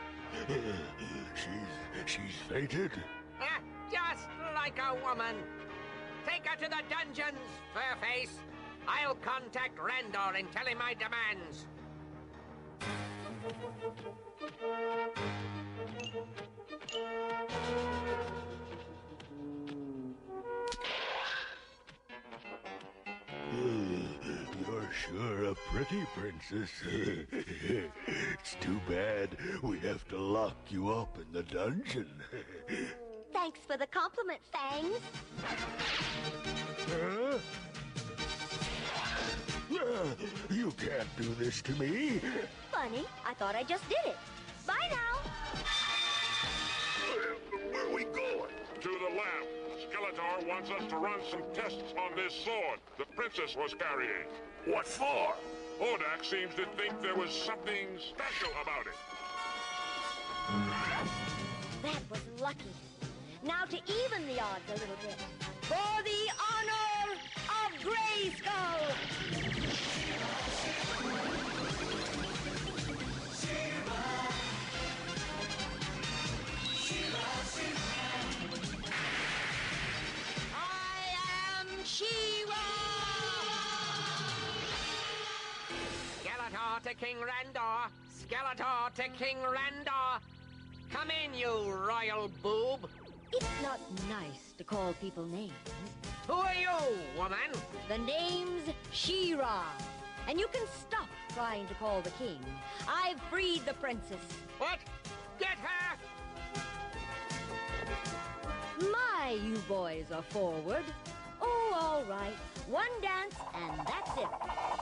[SPEAKER 1] she's... she's fainted.
[SPEAKER 10] Ah, just like a woman. Take her to the dungeons, Furface. I'll contact Randor and tell him my demands.
[SPEAKER 1] You're sure a pretty princess. It's too bad we have to lock you up in the dungeon.
[SPEAKER 7] Thanks for the compliment, Fangs.
[SPEAKER 1] Huh? You can't do this to me.
[SPEAKER 7] Funny, I thought I just did it. Bye now.
[SPEAKER 1] Where are we going?
[SPEAKER 11] To the lab. Skeletor wants us to run some tests on this sword the princess was carrying.
[SPEAKER 1] What for?
[SPEAKER 11] Hordak seems to think there was something special about it.
[SPEAKER 7] That was lucky. Now to even the odds a little bit. For the honor of Grayskull! I am She-Ra!
[SPEAKER 10] Skeletor to King Randor. Skeletor to King Randor. Come in, you royal boob.
[SPEAKER 7] It's not nice to call people names.
[SPEAKER 10] Who are you, woman?
[SPEAKER 7] The name's She-Ra. And you can stop trying to call the king. I've freed the princess.
[SPEAKER 10] What? Get her!
[SPEAKER 7] My, you boys are forward. Oh, all right. One dance, and that's it.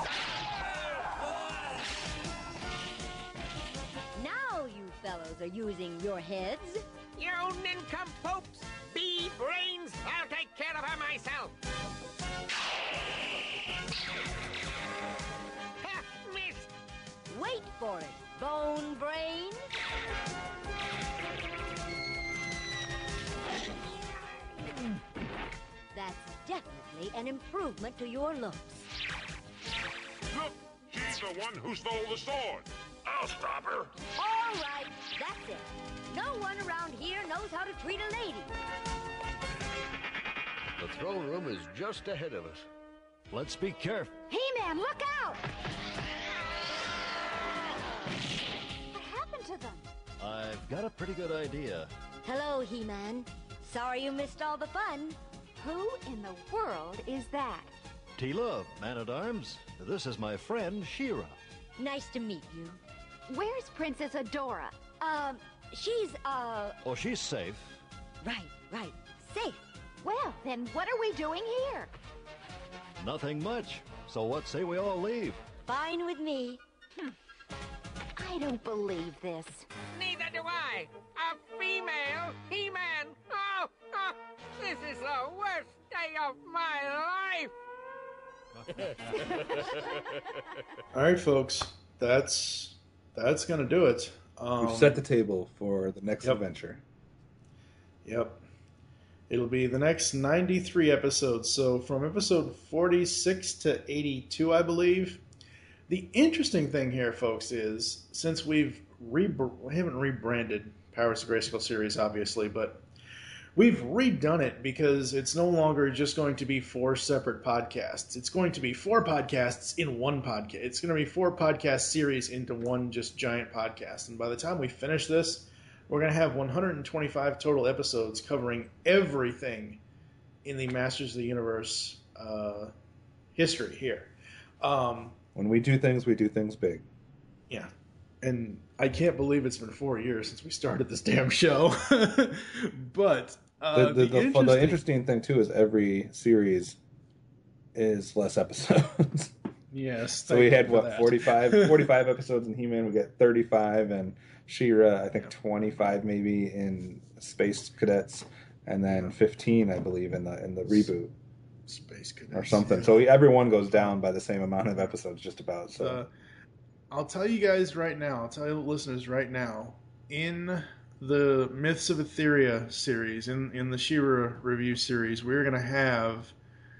[SPEAKER 7] Now you fellows are using your heads.
[SPEAKER 10] You nincompoops! Bee brains! I'll take care of her myself! Ha! Missed!
[SPEAKER 7] Wait for it, Bone Brain. That's definitely an improvement to your looks.
[SPEAKER 11] Look! She's the one who stole the sword! I'll stop her!
[SPEAKER 7] All right, that's it. No one around here knows how to treat a lady.
[SPEAKER 6] The throne room is just ahead of us. Let's be careful.
[SPEAKER 7] He-Man, look out! What happened to them?
[SPEAKER 6] I've got a pretty good idea.
[SPEAKER 7] Hello, He-Man. Sorry you missed all the fun.
[SPEAKER 12] Who in the world is that?
[SPEAKER 6] Tila, Man-at-Arms. This is my friend, She-Ra.
[SPEAKER 7] Nice to meet you.
[SPEAKER 12] Where's Princess Adora?
[SPEAKER 7] Um, she's, uh...
[SPEAKER 6] Oh, she's safe.
[SPEAKER 7] Right, right. Safe.
[SPEAKER 12] Well, then what are we doing here?
[SPEAKER 6] Nothing much. So what say we all leave?
[SPEAKER 7] Fine with me.
[SPEAKER 12] Hm. I don't believe this.
[SPEAKER 10] Neither do I! A female He-Man! Oh, oh! This is the worst day of my life!
[SPEAKER 2] All right, folks. That's that's gonna do it. Um,
[SPEAKER 3] We've set the table for the next
[SPEAKER 2] yep.
[SPEAKER 3] adventure.
[SPEAKER 2] Yep. It'll be the next ninety-three episodes. So from episode forty-six to eighty-two, I believe. The interesting thing here, folks, is since we've re- we haven't rebranded Powers of Grayskull series, obviously, but we've redone it because it's no longer just going to be four separate podcasts. It's going to be four podcasts in one podcast. It's going to be four podcast series into one just giant podcast. And by the time we finish this, we're going to have one hundred twenty-five total episodes covering everything in the Masters of the Universe uh, history here. Um,
[SPEAKER 3] when we do things, we do things big.
[SPEAKER 2] Yeah. And I can't believe it's been four years since we started this damn show. But uh,
[SPEAKER 3] the, the, the,
[SPEAKER 2] the, interesting...
[SPEAKER 3] the interesting thing, too, is every series is less episodes.
[SPEAKER 2] Yes.
[SPEAKER 3] So we had, what, forty-five, forty-five episodes in He-Man. We got thirty-five, and She-Ra, I think, yeah. twenty-five maybe in Space Cadets, and then fifteen, I believe, in the in the reboot.
[SPEAKER 2] Space Cadets.
[SPEAKER 3] Or something.
[SPEAKER 2] Yeah.
[SPEAKER 3] So everyone goes down by the same amount of episodes, just about. So.
[SPEAKER 2] Uh, I'll tell you guys right now, I'll tell you the listeners right now, in the Myths of Etheria series, in, in the She-Ra review series, we're going to have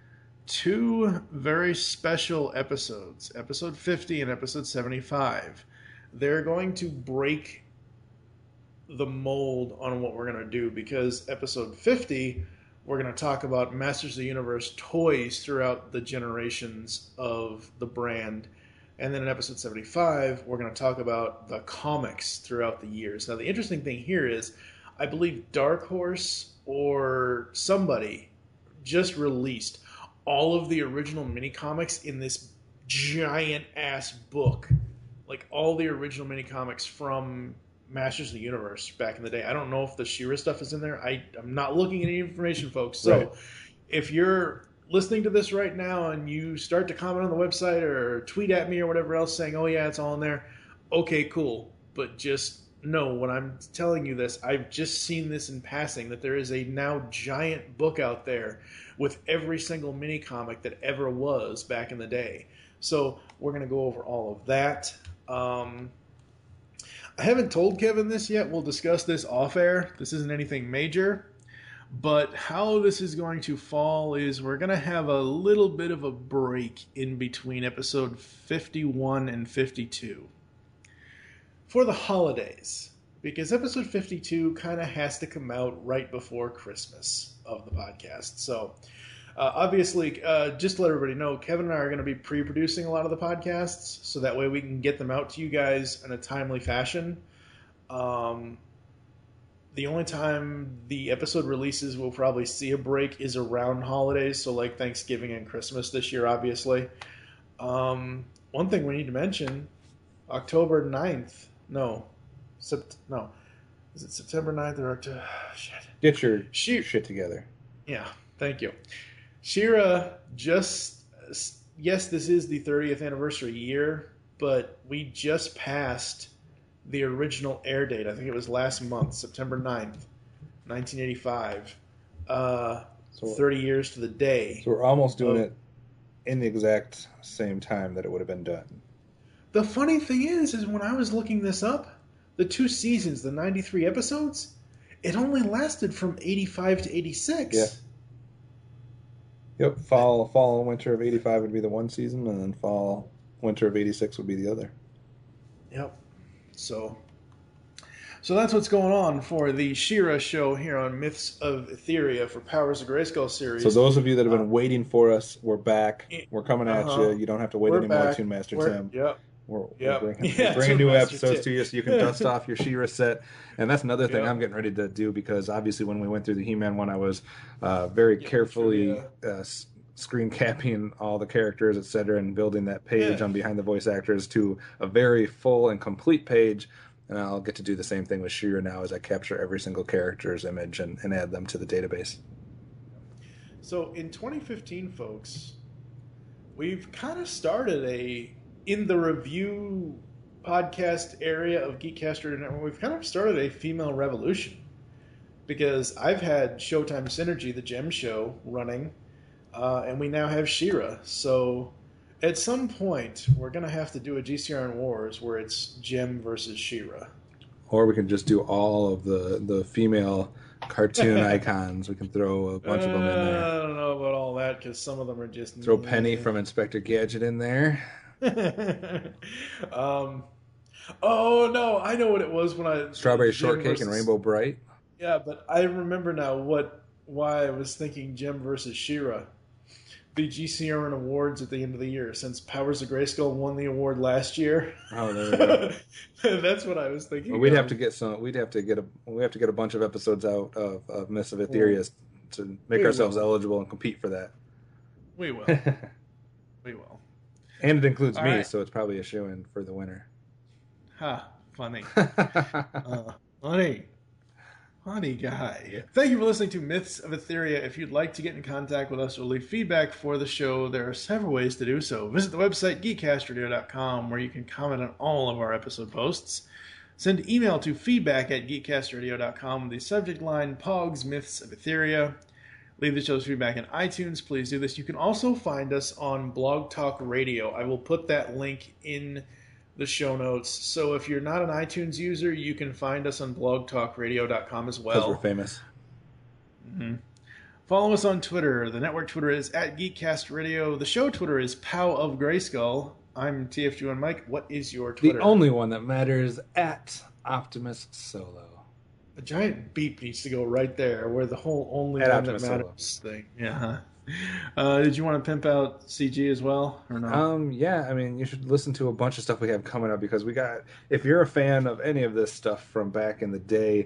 [SPEAKER 2] two very special episodes, episode fifty and episode seventy-five. They're going to break the mold on what we're going to do, because episode fifty, we're going to talk about Masters of the Universe toys throughout the generations of the brand. And then in episode seventy-five, we're going to talk about the comics throughout the years. Now, the interesting thing here is, I believe Dark Horse or somebody just released all of the original mini-comics in this giant-ass book. Like, all the original mini-comics from Masters of the Universe back in the day. I don't know if the She-Ra stuff is in there. I, I'm not looking at any information, folks. So,
[SPEAKER 3] right.
[SPEAKER 2] If you're listening to this right now and you start to comment on the website or tweet at me or whatever else saying, oh yeah, it's all in there, okay, cool. But just know, when I'm telling you this, I've just seen this in passing, that there is a now giant book out there with every single mini comic that ever was back in the day. So we're going to go over all of that. Um, I haven't told Kevin this yet. We'll discuss this off air. This isn't anything major. But how this is going to fall is we're going to have a little bit of a break in between episode fifty-one and fifty-two for the holidays, because episode fifty-two kind of has to come out right before Christmas of the podcast. So uh, obviously, uh, just to let everybody know, Kevin and I are going to be pre-producing a lot of the podcasts, so that way we can get them out to you guys in a timely fashion. Um... The only time the episode releases we'll probably see a break is around holidays, so like Thanksgiving and Christmas this year, obviously. Um, one thing we need to mention, October ninth, no, sept, no, is it September ninth or October? Shit.
[SPEAKER 3] Get your
[SPEAKER 2] she-
[SPEAKER 3] shit together.
[SPEAKER 2] Yeah, thank you. She-Ra just, yes, this is the thirtieth anniversary year, but we just passed the original air date. I think it was last month, September ninth, nineteen eighty-five. Uh, so thirty years to the day.
[SPEAKER 3] So we're almost doing of, it in the exact same time that it would have been done.
[SPEAKER 2] The funny thing is, is when I was looking this up, the two seasons, the ninety-three episodes, it only lasted from eighty-five to eighty-six.
[SPEAKER 3] Yeah. Yep, fall, fall and winter of eighty-five would be the one season, and then fall, winter of eighty-six would be the other.
[SPEAKER 2] Yep. So, so that's what's going on for the She-Ra show here on Myths of Etheria for Powers of Grayskull series.
[SPEAKER 3] So those of you that have been uh, waiting for us, we're back. We're coming at
[SPEAKER 2] uh-huh.
[SPEAKER 3] you. You don't have to wait
[SPEAKER 2] we're
[SPEAKER 3] anymore,
[SPEAKER 2] back.
[SPEAKER 3] Toon Master
[SPEAKER 2] we're,
[SPEAKER 3] Tim.
[SPEAKER 2] Yep.
[SPEAKER 3] We're,
[SPEAKER 2] yep.
[SPEAKER 3] we're bringing,
[SPEAKER 2] yeah,
[SPEAKER 3] we're bringing new
[SPEAKER 2] Master
[SPEAKER 3] episodes
[SPEAKER 2] Tim.
[SPEAKER 3] to you so you can dust off your She-Ra set. And that's another thing
[SPEAKER 2] yep.
[SPEAKER 3] I'm getting ready to do, because obviously when we went through the He-Man one, I was uh, very yep, carefully uh, screen capping all the characters, et cetera, and building that page
[SPEAKER 2] yeah.
[SPEAKER 3] on Behind the Voice Actors to a very full and complete page. And I'll get to do the same thing with She-Ra now, as I capture every single character's image and, and add them to the database.
[SPEAKER 2] So in twenty fifteen, folks, we've kind of started a, in the review podcast area of Geekcast Radio Network, we've kind of started a female revolution. Because I've had Showtime Synergy, the Gem Show, running, uh, and we now have She-Ra. So at some point, we're going to have to do a G C R N Wars where it's Gem versus She-Ra.
[SPEAKER 3] Or we can just do all of the, the female cartoon icons. We can throw a bunch of them in there.
[SPEAKER 2] Uh, I don't know about all that because some of them are just
[SPEAKER 3] throw Penny from Inspector Gadget in there.
[SPEAKER 2] um, oh no, I know what it was when I
[SPEAKER 3] Strawberry
[SPEAKER 2] Jim
[SPEAKER 3] Shortcake
[SPEAKER 2] versus,
[SPEAKER 3] and Rainbow Bright.
[SPEAKER 2] Yeah, but I remember now what why I was thinking Jim versus She-Ra. The G C R N Awards at the end of the year, since Powers of Grayskull won the award last year.
[SPEAKER 3] Oh, there we go.
[SPEAKER 2] That's what I was thinking.
[SPEAKER 3] Well, we'd
[SPEAKER 2] of.
[SPEAKER 3] have to get some. We'd have to get a. We have to get a bunch of episodes out of, of Mists of Etheria to make
[SPEAKER 2] we
[SPEAKER 3] ourselves
[SPEAKER 2] will.
[SPEAKER 3] eligible and compete for that.
[SPEAKER 2] We will. We will.
[SPEAKER 3] And it includes
[SPEAKER 2] All
[SPEAKER 3] me,
[SPEAKER 2] right.
[SPEAKER 3] so it's probably a shoo-in for the winner.
[SPEAKER 2] Ha! Funny. uh, funny. Funny guy. Thank you for listening to Myths of Etheria. If you'd like to get in contact with us or leave feedback for the show, there are several ways to do so. Visit the website geek cast radio dot com where you can comment on all of our episode posts. Send email to feedback at geek cast radio dot com with the subject line Pogs Myths of Etheria. Leave the show's feedback in iTunes. Please do this. You can also find us on Blog Talk Radio. I will put that link in the show notes. So if you're not an iTunes user, you can find us on blog talk radio dot com as well.
[SPEAKER 3] Because we're famous.
[SPEAKER 2] Mm-hmm. Follow us on Twitter. The network Twitter is at GeekCastRadio. The show Twitter is Pow of Grayskull. I'm T F G one Mike. What is your Twitter?
[SPEAKER 3] The only one that matters, at Optimus Solo.
[SPEAKER 2] A giant beep needs to go right there where the whole only
[SPEAKER 3] At
[SPEAKER 2] one
[SPEAKER 3] Optimus
[SPEAKER 2] that matters thing. Yeah. Huh? Uh, did you want to pimp out C G as well, or no?
[SPEAKER 3] Um, yeah, I mean, you should listen to a bunch of stuff we have coming up because we got, if you're a fan of any of this stuff from back in the day,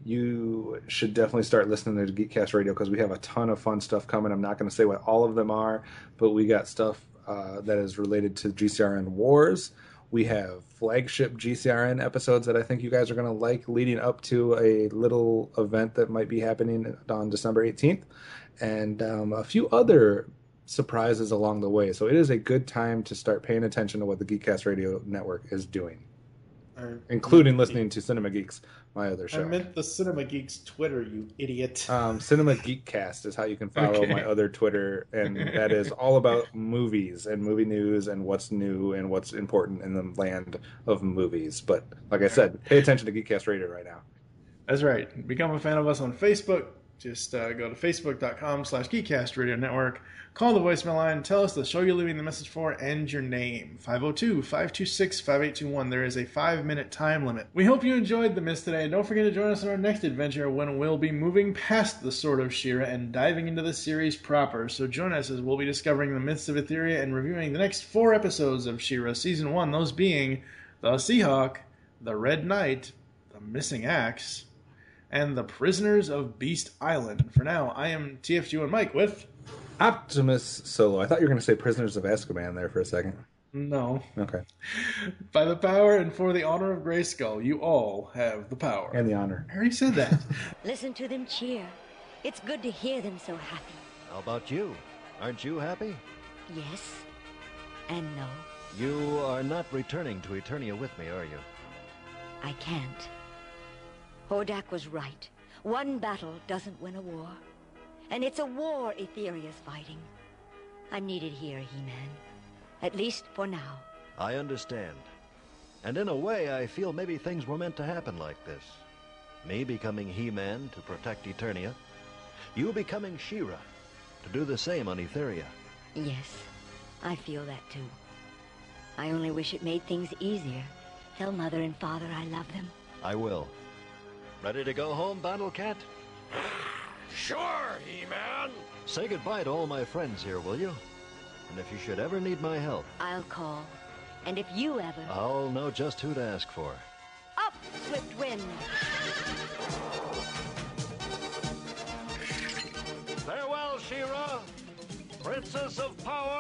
[SPEAKER 3] you should definitely start listening to Geekcast Radio because we have a ton of fun stuff coming. I'm not going to say what all of them are, but we got stuff uh, that is related to G C R N Wars. We have flagship G C R N episodes that I think you guys are going to like leading up to a little event that might be happening on December eighteenth. And um, a few other surprises along the way. So it is a good time to start paying attention to what the Geekcast Radio Network is doing,
[SPEAKER 2] I,
[SPEAKER 3] including listening to Cinema Geeks, my other show.
[SPEAKER 2] I meant the Cinema Geeks Twitter, you idiot.
[SPEAKER 3] Um, Cinema Geekcast is how you can follow
[SPEAKER 2] Okay.
[SPEAKER 3] my other Twitter, and that is all about movies and movie news and what's new and what's important in the land of movies. But like I said, pay attention to Geekcast Radio right now.
[SPEAKER 2] That's right. Become a fan of us on Facebook. Just uh, go to facebook.com slash Geekcast Radio Network. Call the voicemail line. Tell us the show you're leaving the message for and your name. five oh two, five two six, five eight two one. There is a five-minute time limit. We hope you enjoyed the Myth today. And don't forget to join us on our next adventure when we'll be moving past the Sword of She-Ra and diving into the series proper. So join us as we'll be discovering the Myths of Etheria and reviewing the next four episodes of She-Ra Season one. Those being The Seahawk, The Red Knight, The Missing Axe, and the Prisoners of Beast Island. For now, I am T F G one Mike with
[SPEAKER 3] Optimus Solo. I thought you were going to say Prisoners of Azkaban there for a second.
[SPEAKER 2] No.
[SPEAKER 3] Okay.
[SPEAKER 2] By the power and for the honor of Grayskull, you all have the power.
[SPEAKER 3] And the honor.
[SPEAKER 2] I already said that.
[SPEAKER 7] Listen to them cheer. It's good to hear them so happy.
[SPEAKER 6] How about you? Aren't you happy?
[SPEAKER 7] Yes and no.
[SPEAKER 6] You are not returning to Eternia with me, are you?
[SPEAKER 7] I can't. Hordak was right. One battle doesn't win a war. And it's a war Etheria's fighting. I'm needed here, He-Man. At least for now.
[SPEAKER 6] I understand. And in a way, I feel maybe things were meant to happen like this. Me becoming He-Man to protect Eternia. You becoming She-Ra to do the same on Etheria.
[SPEAKER 7] Yes, I feel that too. I only wish it made things easier. Tell Mother and Father I love them.
[SPEAKER 6] I will. Ready to go home, Battle Cat?
[SPEAKER 11] Sure, He-Man.
[SPEAKER 6] Say goodbye to all my friends here, will you? And if you should ever need my help,
[SPEAKER 7] I'll call. And if you ever...
[SPEAKER 6] I'll know just who to ask for.
[SPEAKER 7] Up, Swift Wind!
[SPEAKER 11] Farewell, She-Ra, Princess of Power